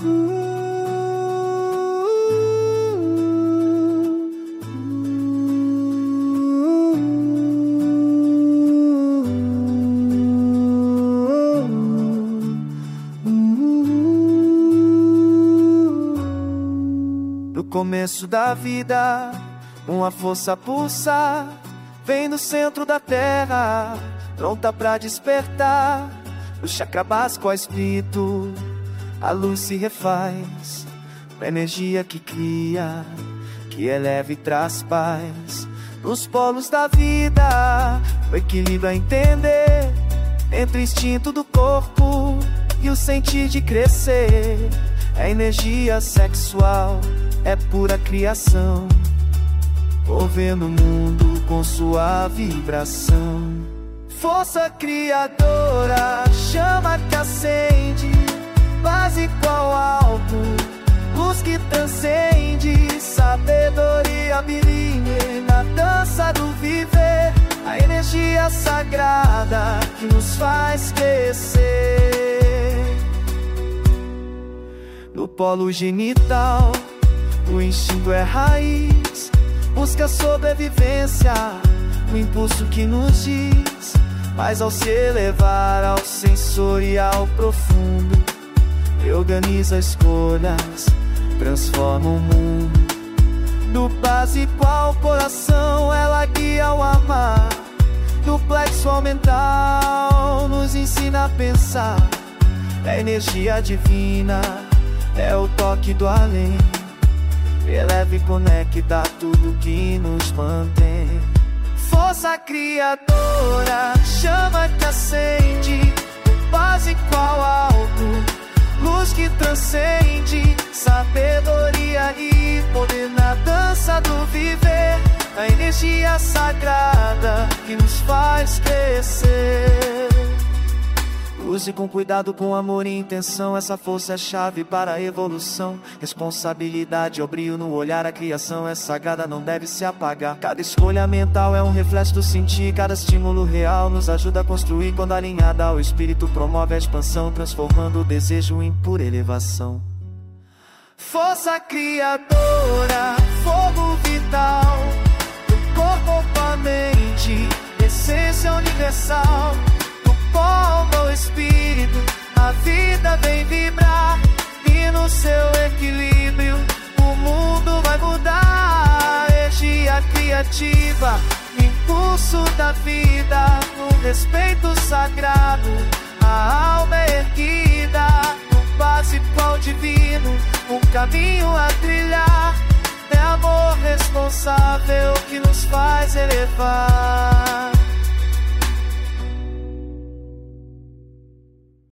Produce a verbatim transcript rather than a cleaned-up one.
No começo da vida, uma força pulsa, vem do centro da terra, pronta pra despertar. O chakra básico ao espírito, a luz se refaz, uma energia que cria, que eleva e traz paz. Nos polos da vida, o equilíbrio a entender, entre o instinto do corpo e o sentir de crescer. É energia sexual, é pura criação, movendo o mundo com sua vibração. Força criadora, chama que acende, base qual alto, luz que transcende, sabedoria bilíngue na dança do viver. A energia sagrada que nos faz crescer. No polo genital, o instinto é raiz, busca sobrevivência, o impulso que nos diz. Mas ao se elevar ao sensorial profundo, organiza escolhas, transforma o mundo. Do básico ao coração, ela guia o amar. Do plexo ao mental, nos ensina a pensar. É energia divina, é o toque do além, eleva e conecta tudo que nos mantém. Força criadora, chama que acende, básico ao alto, luz que transcende, sabedoria e poder na dança do viver. A energia sagrada que nos faz crescer. Use com cuidado, com amor e intenção, essa força é chave para a evolução. Responsabilidade é o brilho no olhar, a criação é sagrada, não deve se apagar. Cada escolha mental é um reflexo do sentir, cada estímulo real nos ajuda a construir. Quando alinhada ao espírito, promove a expansão, transformando o desejo em pura elevação. Força criadora, fogo vital, do corpo para a mente, essência universal. Como o espírito, a vida vem vibrar, e no seu equilíbrio o mundo vai mudar. Energia criativa, impulso da vida, no respeito sagrado, a alma é erguida. No básico ao divino, um caminho a trilhar. É amor responsável que nos faz elevar.